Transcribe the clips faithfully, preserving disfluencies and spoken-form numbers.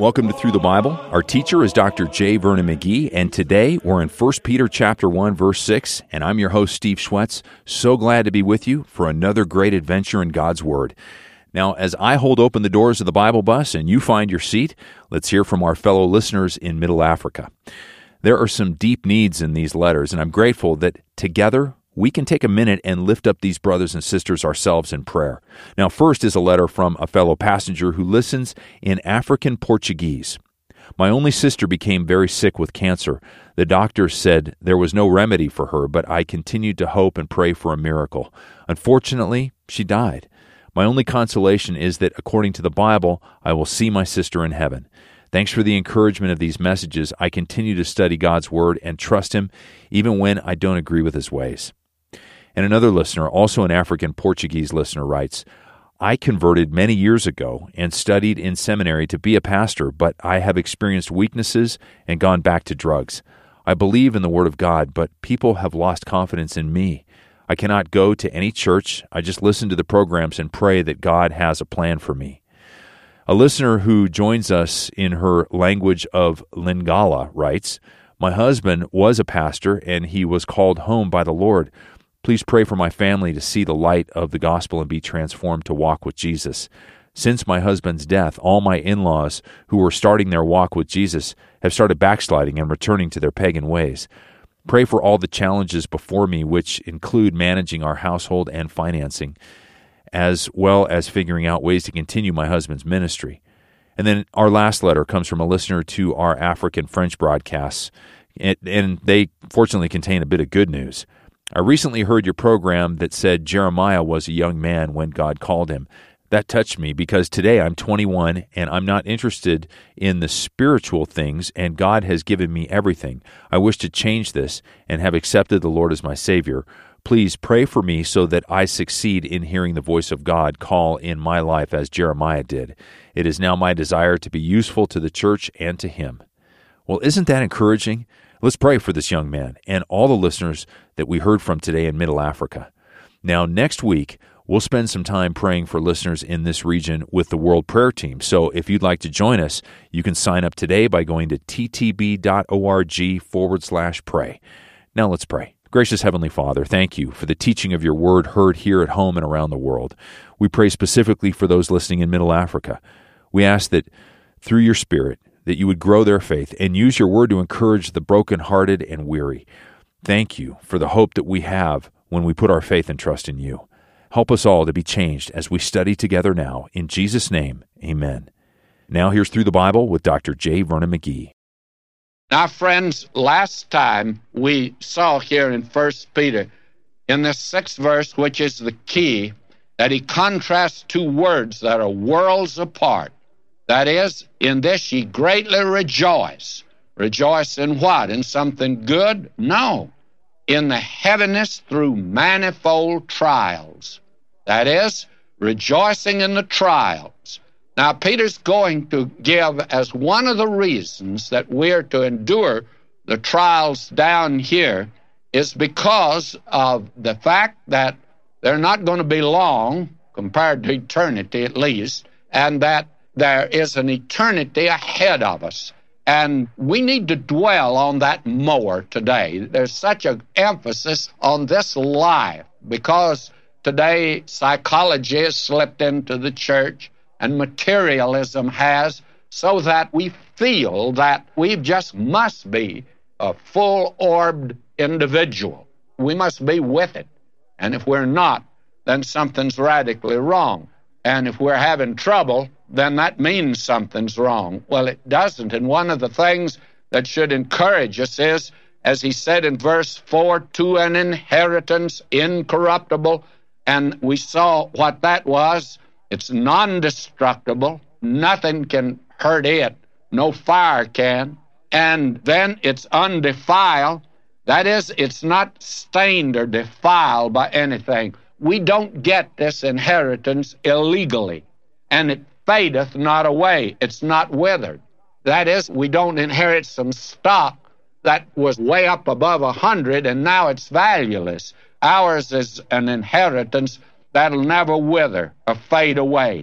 Welcome to Through the Bible. Our teacher is Doctor J. Vernon McGee, and today we're in First Peter chapter one, verse six, and I'm your host, Steve Schwetz. So glad to be with you for another great adventure in God's Word. Now, as I hold open the doors of the Bible bus and you find your seat, let's hear from our fellow listeners in Middle Africa. There are some deep needs in these letters, and I'm grateful that together we can take a minute and lift up these brothers and sisters ourselves in prayer. Now, first is a letter from a fellow passenger who listens in African Portuguese. My only sister became very sick with cancer. The doctor said there was no remedy for her, but I continued to hope and pray for a miracle. Unfortunately, she died. My only consolation is that, according to the Bible, I will see my sister in heaven. Thanks for the encouragement of these messages. I continue to study God's Word and trust Him, even when I don't agree with His ways. And another listener, also an African Portuguese listener, writes, I converted many years ago and studied in seminary to be a pastor, but I have experienced weaknesses and gone back to drugs. I believe in the Word of God, but people have lost confidence in me. I cannot go to any church. I just listen to the programs and pray that God has a plan for me. A listener who joins us in her language of Lingala writes, My husband was a pastor and he was called home by the Lord. Please pray for my family to see the light of the gospel and be transformed to walk with Jesus. Since my husband's death, all my in-laws who were starting their walk with Jesus have started backsliding and returning to their pagan ways. Pray for all the challenges before me, which include managing our household and financing, as well as figuring out ways to continue my husband's ministry. And then our last letter comes from a listener to our African French broadcasts, and, and they fortunately contain a bit of good news. I recently heard your program that said Jeremiah was a young man when God called him. That touched me because today I'm twenty-one and I'm not interested in the spiritual things, and God has given me everything. I wish to change this and have accepted the Lord as my Savior. Please pray for me so that I succeed in hearing the voice of God call in my life as Jeremiah did. It is now my desire to be useful to the church and to Him. Well, isn't that encouraging? Let's pray for this young man and all the listeners that we heard from today in Middle Africa. Now, next week, we'll spend some time praying for listeners in this region with the World Prayer Team. So if you'd like to join us, you can sign up today by going to ttb.org forward slash pray. Now let's pray. Gracious Heavenly Father, thank you for the teaching of your word heard here at home and around the world. We pray specifically for those listening in Middle Africa. We ask that through your Spirit, that you would grow their faith and use your word to encourage the brokenhearted and weary. Thank you for the hope that we have when we put our faith and trust in you. Help us all to be changed as we study together now. In Jesus' name, amen. Now here's Through the Bible with Doctor J. Vernon McGee. Now, friends, last time we saw here in First Peter, in the sixth verse, which is the key, that he contrasts two words that are worlds apart. That is, in this ye greatly rejoice. Rejoice in what? In something good? No. In the heaviness through manifold trials. That is, rejoicing in the trials. Now, Peter's going to give as one of the reasons that we're to endure the trials down here is because of the fact that they're not going to be long, compared to eternity at least, and that there is an eternity ahead of us. And we need to dwell on that more today. There's such an emphasis on this life because today psychology has slipped into the church and materialism has, so that we feel that we just must be a full-orbed individual. We must be with it. And if we're not, then something's radically wrong. And if we're having trouble, then that means something's wrong. Well, it doesn't. And one of the things that should encourage us is, as he said in verse four, to an inheritance incorruptible. And we saw what that was. It's non-destructible. Nothing can hurt it. No fire can. And then it's undefiled. That is, it's not stained or defiled by anything. We don't get this inheritance illegally, and it fadeth not away. It's not withered. That is, we don't inherit some stock that was way up above a hundred, and now it's valueless. Ours is an inheritance that'll never wither or fade away.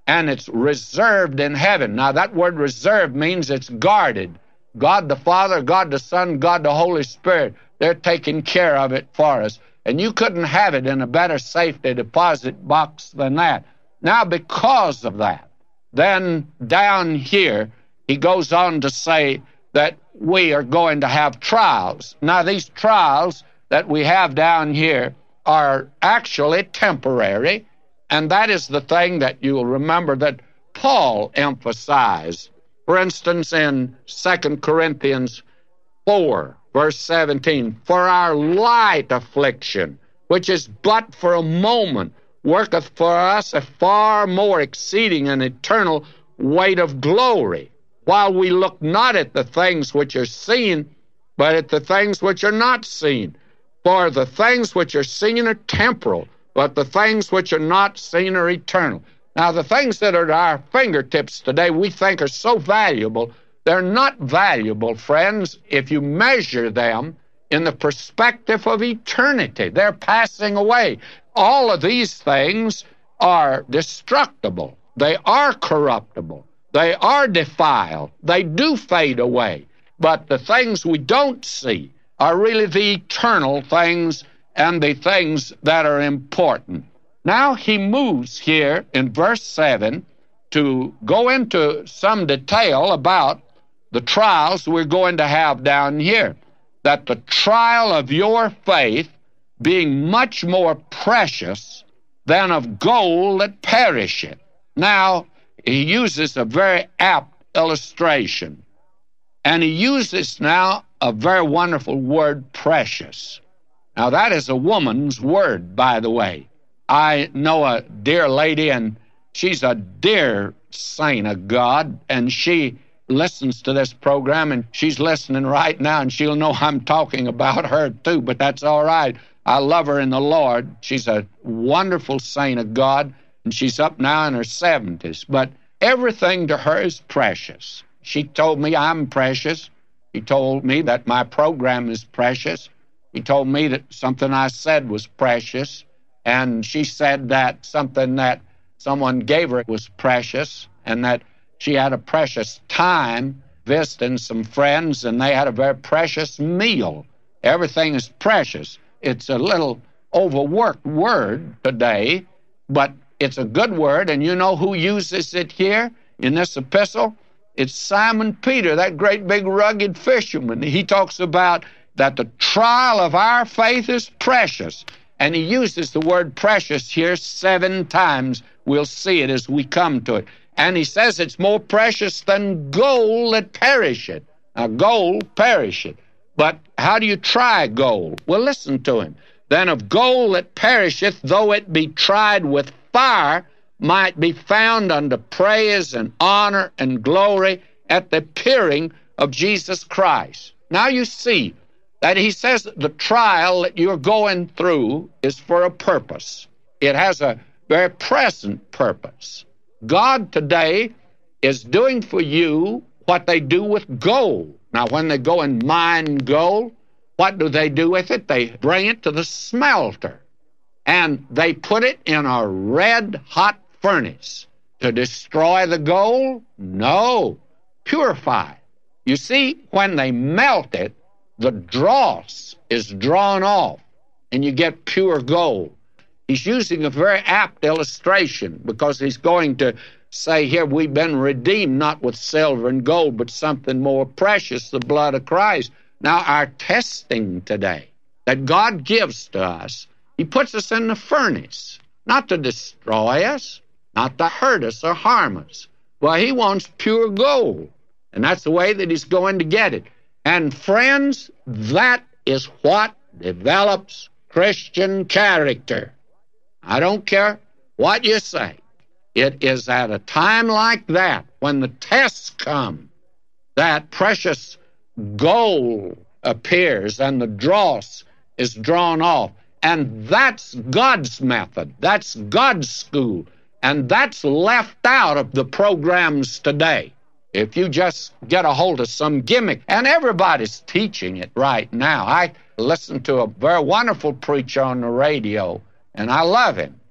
and it's reserved in heaven. Now, that word reserved means it's guarded. God the Father, God the Son, God the Holy Spirit, they're taking care of it for us. And you couldn't have it in a better safety deposit box than that. Now, because of that, then down here, he goes on to say that we are going to have trials. Now, these trials that we have down here are actually temporary, and that is the thing that you'll remember that Paul emphasized. For instance, in Second Corinthians four, verse seventeen, for our light affliction, which is but for a moment, worketh for us a far more exceeding and eternal weight of glory, while we look not at the things which are seen, but at the things which are not seen. For the things which are seen are temporal, but the things which are not seen are eternal. Now, the things that are at our fingertips today we think are so valuable. They're not valuable, friends, if you measure them in the perspective of eternity. They're passing away. All of these things are destructible. They are corruptible. They are defiled. They do fade away. But the things we don't see are really the eternal things and the things that are important. Now he moves here in verse seven to go into some detail about the trials we're going to have down here. That the trial of your faith being much more precious than of gold that perisheth. Now, he uses a very apt illustration. And he uses now a very wonderful word, precious. Now, that is a woman's word, by the way. I know a dear lady, and she's a dear saint of God, and she listens to this program, and she's listening right now, and she'll know I'm talking about her too, but that's all right. I love her in the Lord. She's a wonderful saint of God, and she's up now in her seventies, but everything to her is precious. She told me I'm precious. She told me that my program is precious. He told me that something I said was precious, and she said that something that someone gave her was precious, and that she had a precious time visiting some friends, and they had a very precious meal. Everything is precious. It's a little overworked word today, but it's a good word, and you know who uses it here in this epistle? It's Simon Peter, that great big rugged fisherman. He talks about that the trial of our faith is precious, and he uses the word precious here seven times. We'll see it as we come to it. And he says it's more precious than gold that perisheth. Now, gold perisheth. But how do you try gold? Well, listen to him. Then of gold that perisheth, though it be tried with fire, might be found unto praise and honor and glory at the appearing of Jesus Christ. Now you see that he says the trial that you're going through is for a purpose. It has a very present purpose. God today is doing for you what they do with gold. Now, when they go and mine gold, what do they do with it? They bring it to the smelter, and they put it in a red-hot furnace. To destroy the gold? No. Purify. You see, when they melt it, the dross is drawn off, and you get pure gold. He's using a very apt illustration because he's going to say here, we've been redeemed not with silver and gold, but something more precious, the blood of Christ. Now, our testing today that God gives to us, he puts us in the furnace, not to destroy us, not to hurt us or harm us. Well, he wants pure gold, and that's the way that he's going to get it. And friends, that is what develops Christian character. I don't care what you say. It is at a time like that, when the tests come, that precious gold appears and the dross is drawn off. And that's God's method. That's God's school. And that's left out of the programs today. If you just get a hold of some gimmick, and everybody's teaching it right now. I listen to a very wonderful preacher on the radio, and I love him.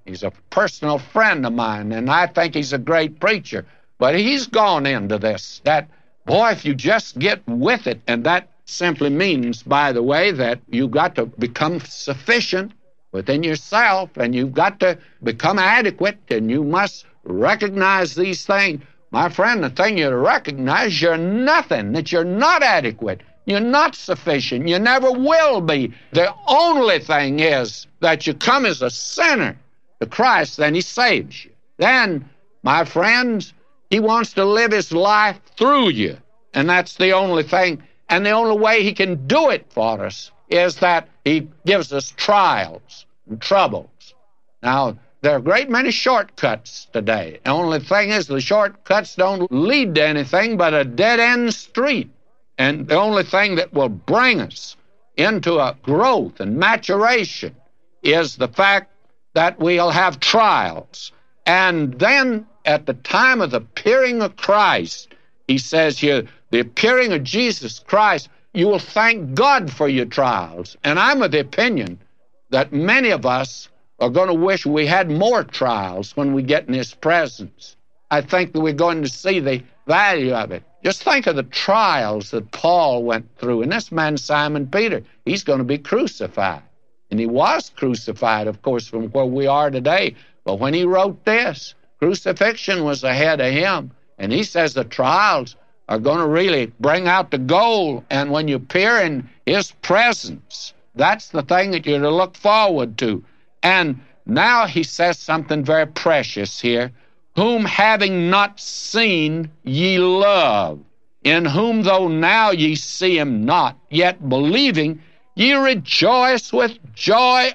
He's a personal friend of mine, and I think he's a great preacher. But he's gone into this, that, boy, if you just get with it, and that simply means, by the way, that you've got to become sufficient within yourself, and you've got to become adequate, and you must recognize these things. My friend, the thing you recognize, you're nothing, that you're not adequate. You're not sufficient. You never will be. The only thing is that you come as a sinner to Christ, then he saves you. Then, my friends, he wants to live his life through you. And that's the only thing. And the only way he can do it for us is that he gives us trials and troubles. Now, there are a great many shortcuts today. The only thing is the shortcuts don't lead to anything but a dead-end street. And the only thing that will bring us into a growth and maturation is the fact that we'll have trials. And then at the time of the appearing of Christ, he says here, the appearing of Jesus Christ, you will thank God for your trials. And I'm of the opinion that many of us are going to wish we had more trials when we get in his presence. I think that we're going to see the value of it. Just think of the trials that Paul went through. And this man, Simon Peter, he's going to be crucified. And he was crucified, of course, from where we are today. But when he wrote this, crucifixion was ahead of him. And he says the trials are going to really bring out the goal. And when you appear in his presence, that's the thing that you're to look forward to. And now he says something very precious here. Whom having not seen ye love, in whom though now ye see him not, yet believing, ye rejoice with joy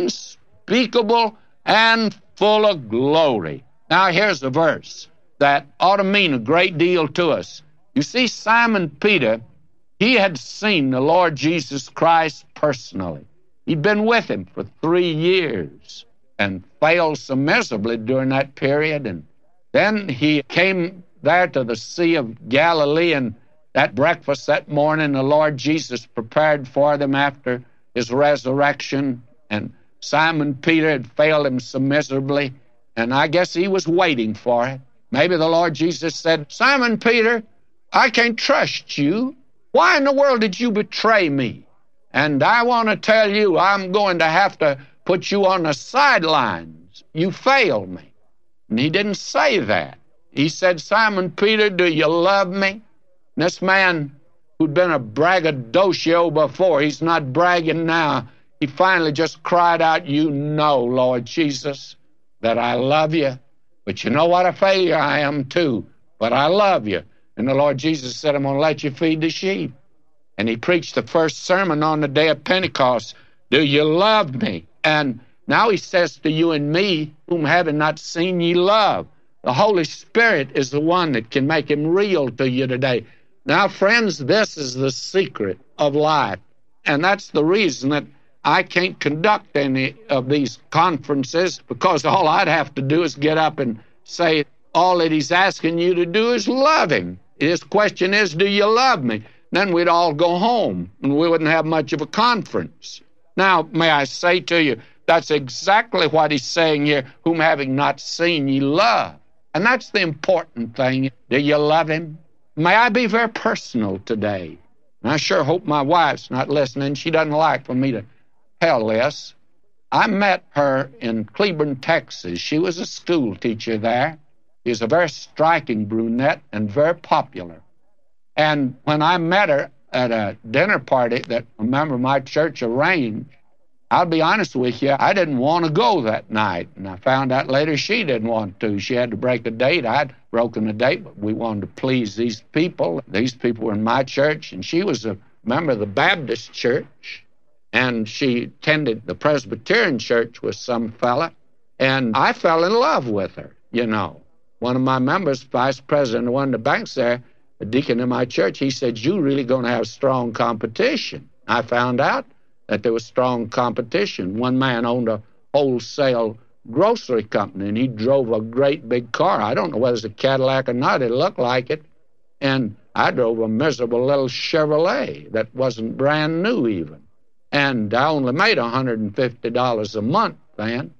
unspeakable and full of glory. Now here's a verse that ought to mean a great deal to us. You see, Simon Peter, he had seen the Lord Jesus Christ personally. He'd been with him for three years and failed so miserably during that period. And then he came there to the Sea of Galilee, and that breakfast that morning the Lord Jesus prepared for them after his resurrection. And Simon Peter had failed him so miserably, and I guess he was waiting for it. Maybe the Lord Jesus said, Simon Peter, I can't trust you. Why in the world did you betray me? And I want to tell you, I'm going to have to put you on the sidelines. You failed me. And he didn't say that. He said, Simon Peter, do you love me? And this man who'd been a braggadocio before, he's not bragging now. He finally just cried out, you know, Lord Jesus, that I love you. But you know what a failure I am too. But I love you. And the Lord Jesus said, I'm going to let you feed the sheep. And he preached the first sermon on the day of Pentecost. Do you love me? And now he says to you and me, whom having not seen ye love. The Holy Spirit is the one that can make him real to you today. Now, friends, this is the secret of life. And that's the reason that I can't conduct any of these conferences, because all I'd have to do is get up and say, all that he's asking you to do is love him. His question is, do you love me? Then we'd all go home, and we wouldn't have much of a conference. Now, may I say to you, that's exactly what he's saying here, whom having not seen ye love. And that's the important thing. Do you love him? May I be very personal today? And I sure hope my wife's not listening. She doesn't like for me to tell this. I met her in Cleburne, Texas. She was a school teacher there. She was a very striking brunette and very popular. And when I met her at a dinner party that a member of my church arranged, I'll be honest with you, I didn't want to go that night. And I found out later she didn't want to. She had to break a date. I'd broken a date, but we wanted to please these people. These people were in my church, and she was a member of the Baptist church. And she attended the Presbyterian church with some fella. And I fell in love with her, you know. One of my members, vice president of one of the banks there, a deacon in my church, he said, you really going to have strong competition. I found out that there was strong competition. One man owned a wholesale grocery company, and he drove a great big car. I don't know whether it's a Cadillac or not. It looked like it. And I drove a miserable little Chevrolet that wasn't brand new even. And I only made one hundred fifty dollars a month then.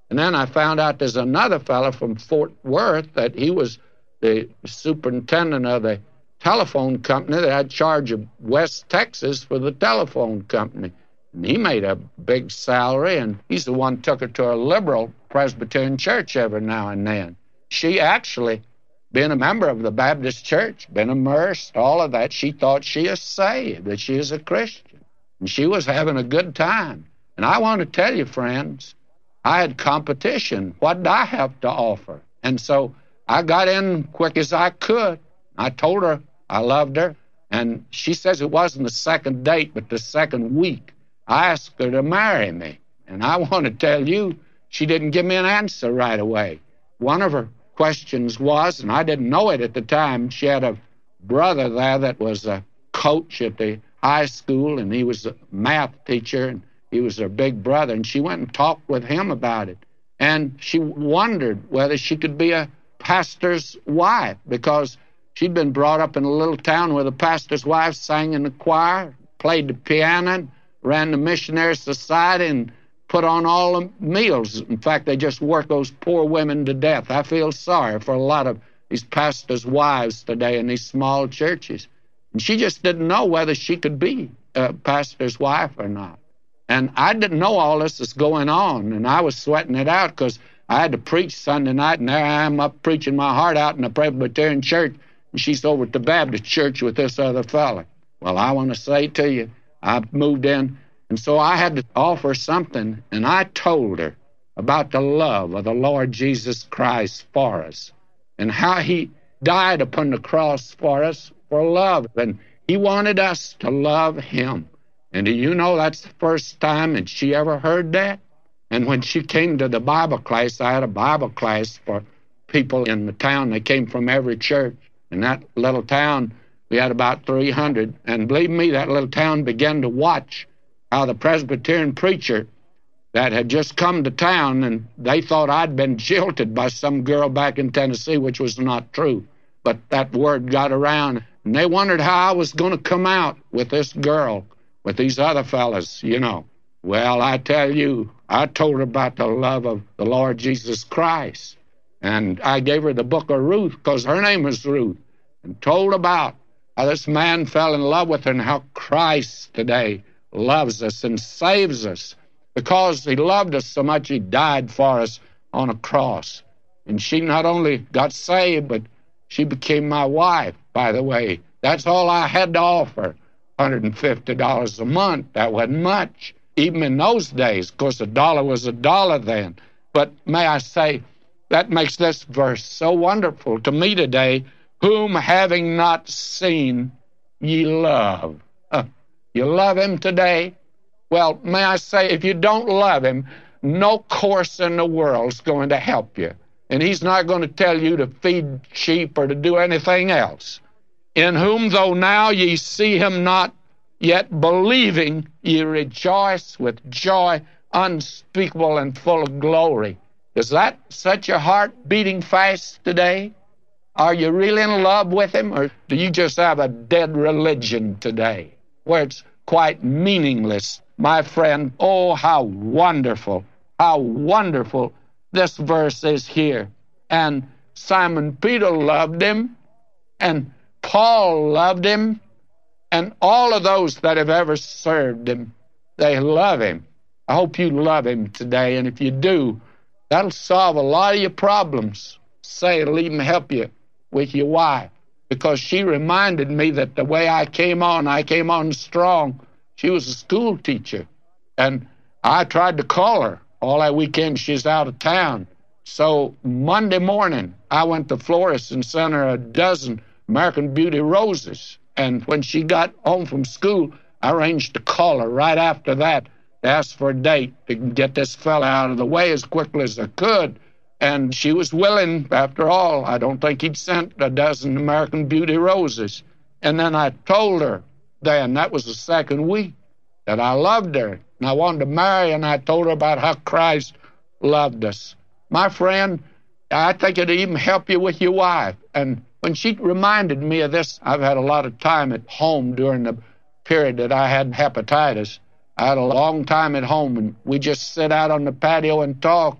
And then I found out there's another fellow from Fort Worth that he was the superintendent of the telephone company that had charge of West Texas for the telephone company. And he made a big salary, and he's the one who took her to a liberal Presbyterian church every now and then. She actually, being a member of the Baptist church, been immersed, all of that, she thought she is saved, that she is a Christian. And she was having a good time. And I want to tell you, friends, I had competition. What did I have to offer? And so I got in quick as I could. I told her I loved her. And she says it wasn't the second date, but the second week. I asked her to marry me. And I want to tell you, she didn't give me an answer right away. One of her questions was, and I didn't know it at the time, she had a brother there that was a coach at the high school, and he was a math teacher, and he was her big brother, and she went and talked with him about it. And she wondered whether she could be a pastor's wife, because she'd been brought up in a little town where the pastor's wife sang in the choir, played the piano, and ran the missionary society, and put on all the meals. In fact, they just work those poor women to death. I feel sorry for a lot of these pastors' wives today in these small churches. And she just didn't know whether she could be a pastor's wife or not. And I didn't know all this was going on, and I was sweating it out because I had to preach Sunday night, and there I am up preaching my heart out in the Presbyterian church, and she's over at the Baptist church with this other fella. Well, I want to say to you, I moved in, and so I had to offer something, and I told her about the love of the Lord Jesus Christ for us and how he died upon the cross for us for love, and he wanted us to love him. And do you know that's the first time that she ever heard that? And when she came to the Bible class, I had a Bible class for people in the town. They came from every church. In that little town, we had about three hundred. And believe me, that little town began to watch how the Presbyterian preacher that had just come to town, and they thought I'd been jilted by some girl back in Tennessee, which was not true. But that word got around, and they wondered how I was going to come out with this girl, with these other fellas, you know. Well, I tell you, I told her about the love of the Lord Jesus Christ. And I gave her the book of Ruth, because her name was Ruth, and told about how this man fell in love with her and how Christ today loves us and saves us. Because he loved us so much, he died for us on a cross. And she not only got saved, but she became my wife, by the way. That's all I had to offer. one hundred fifty dollars a month. That wasn't much, even in those days. Of course, a dollar was a dollar then. But may I say, that makes this verse so wonderful to me today. Whom having not seen, ye love. Uh, you love him today? Well, may I say, if you don't love him, no course in the world is going to help you. And he's not going to tell you to feed sheep or to do anything else. In whom, though now ye see him not, yet believing, ye rejoice with joy unspeakable and full of glory. Does that set your heart beating fast today? Are you really in love with him, or do you just have a dead religion today where it's quite meaningless? My friend, oh, how wonderful, how wonderful this verse is here. And Simon Peter loved him, and Paul loved him, and all of those that have ever served him, they love him. I hope you love him today, and if you do, that'll solve a lot of your problems. Say it'll even help you with your wife, because she reminded me that the way I came on, I came on strong. She was a school teacher, and I tried to call her. All that weekend, she's out of town. So Monday morning, I went to Florist and sent her a dozen American Beauty roses. And when she got home from school, I arranged to call her right after that to ask for a date to get this fella out of the way as quickly as I could. And she was willing, after all. I don't think he'd sent a dozen American Beauty roses. And then I told her then, that was the second week, that I loved her and I wanted to marry her, and I told her about how Christ loved us. My friend, I think it'd even help you with your wife. And when she reminded me of this, I've had a lot of time at home during the period that I had hepatitis. I had a long time at home, and we just sit out on the patio and talk, and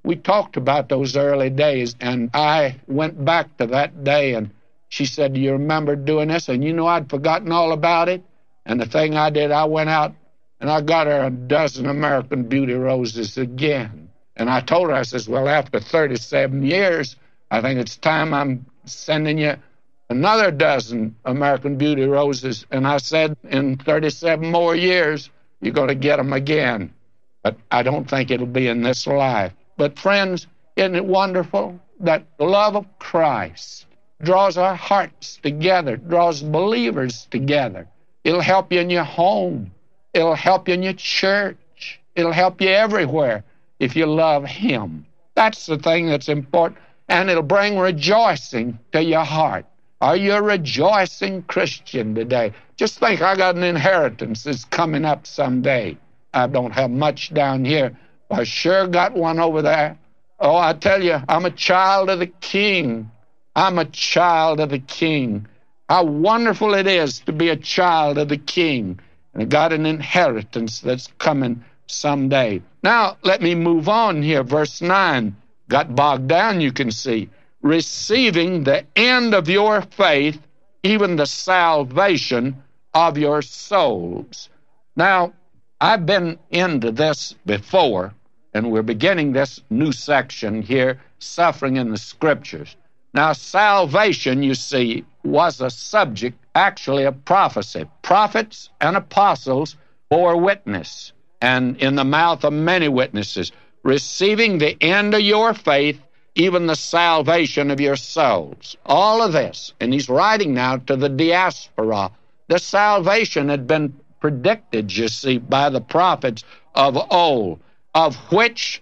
we talked about those early days, and I went back to that day, and she said, do you remember doing this? And you know, I'd forgotten all about it. And the thing I did, I went out and I got her a dozen American Beauty roses again. And I told her, I says, well, after thirty-seven years, I think it's time I'm sending you another dozen American Beauty roses. And I said, in thirty-seven more years, you're going to get them again. But I don't think it'll be in this life. But friends, isn't it wonderful that the love of Christ draws our hearts together, draws believers together? It'll help you in your home. It'll help you in your church. It'll help you everywhere if you love Him. That's the thing that's important. And it'll bring rejoicing to your heart. Are you a rejoicing Christian today? Just think, I got an inheritance that's coming up someday. I don't have much down here. I sure got one over there. Oh, I tell you, I'm a child of the King. I'm a child of the King. How wonderful it is to be a child of the King. And I got an inheritance that's coming someday. Now, let me move on here. Verse nine got bogged down, you can see. Receiving the end of your faith, even the salvation of your souls. Now, I've been into this before, and we're beginning this new section here, suffering in the Scriptures. Now, salvation, you see, was a subject, actually, of prophecy. Prophets and apostles bore witness, and in the mouth of many witnesses, receiving the end of your faith, even the salvation of your souls. All of this, and he's writing now to the diaspora. The salvation had been predicted, you see, by the prophets of old, of which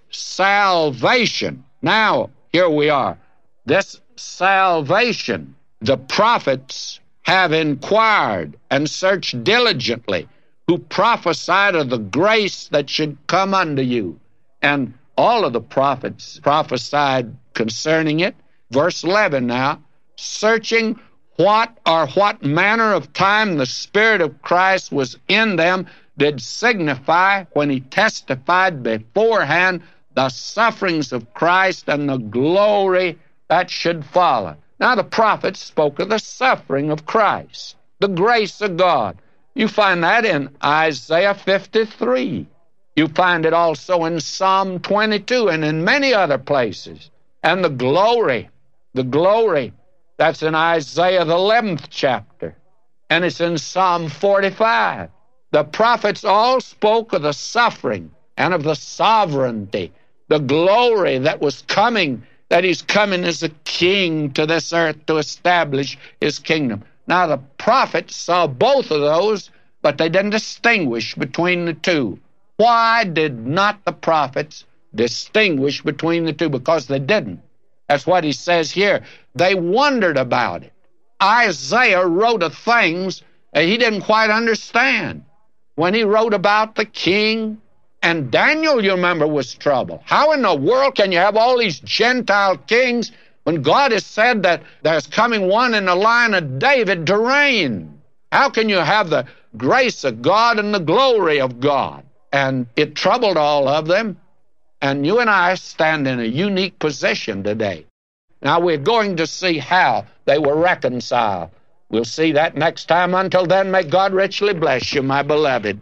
salvation. Now, here we are. This salvation, the prophets have inquired and searched diligently, who prophesied of the grace that should come unto you. And all of the prophets prophesied concerning it. Verse eleven now, searching what or what manner of time the Spirit of Christ was in them, did signify when he testified beforehand the sufferings of Christ and the glory that should follow. Now the prophets spoke of the suffering of Christ, the grace of God. You find that in Isaiah fifty-three. You find it also in Psalm twenty-two and in many other places. And the glory, the glory, that's in Isaiah the eleventh chapter. And it's in Psalm forty-five. The prophets all spoke of the suffering and of the sovereignty, the glory that was coming, that he's coming as a king to this earth to establish his kingdom. Now, the prophets saw both of those, but they didn't distinguish between the two. Why did not the prophets distinguish between the two? Because they didn't. That's what he says here. They wondered about it. Isaiah wrote of things that he didn't quite understand. When he wrote about the king, and Daniel, you remember, was troubled. How in the world can you have all these Gentile kings when God has said that there's coming one in the line of David to reign? How can you have the grace of God and the glory of God? And it troubled all of them. And you and I stand in a unique position today. Now we're going to see how they were reconciled. We'll see that next time. Until then, may God richly bless you, my beloved.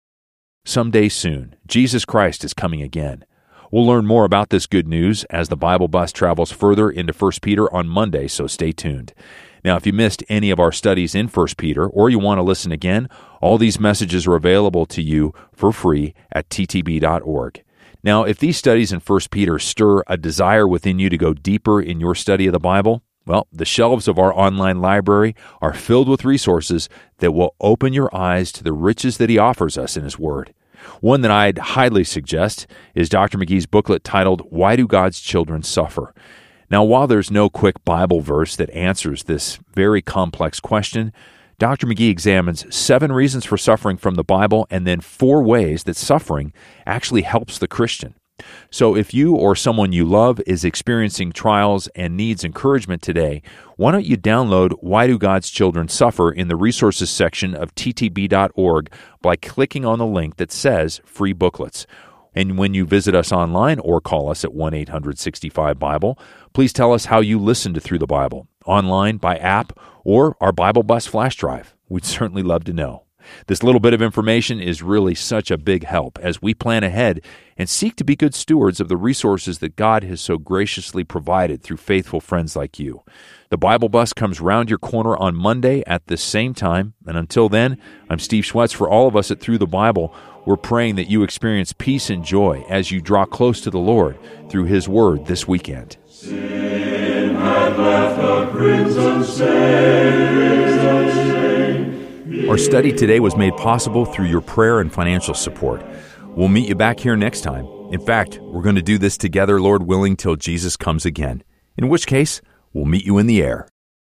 Someday soon, Jesus Christ is coming again. We'll learn more about this good news as the Bible Bus travels further into First Peter on Monday, so stay tuned. Now, if you missed any of our studies in First Peter, or you want to listen again, all these messages are available to you for free at t t b dot org. Now, if these studies in First Peter stir a desire within you to go deeper in your study of the Bible, well, the shelves of our online library are filled with resources that will open your eyes to the riches that he offers us in his Word. One that I'd highly suggest is Doctor McGee's booklet titled, Why Do God's Children Suffer? Now, while there's no quick Bible verse that answers this very complex question, Doctor McGee examines seven reasons for suffering from the Bible and then four ways that suffering actually helps the Christian. So if you or someone you love is experiencing trials and needs encouragement today, why don't you download Why Do God's Children Suffer in the resources section of t t b dot org by clicking on the link that says Free Booklets. And when you visit us online or call us at one eight hundred sixty-five Bible, please tell us how you listen to Through the Bible, online, by app, or our Bible Bus flash drive. We'd certainly love to know. This little bit of information is really such a big help as we plan ahead and seek to be good stewards of the resources that God has so graciously provided through faithful friends like you. The Bible Bus comes round your corner on Monday at this same time, and until then, I'm Steve Schwetz. For all of us at Through the Bible, we're praying that you experience peace and joy as you draw close to the Lord through His Word this weekend. Sin hath left a crimson stain. Our study today was made possible through your prayer and financial support. We'll meet you back here next time. In fact, we're going to do this together, Lord willing, till Jesus comes again, in which case, we'll meet you in the air.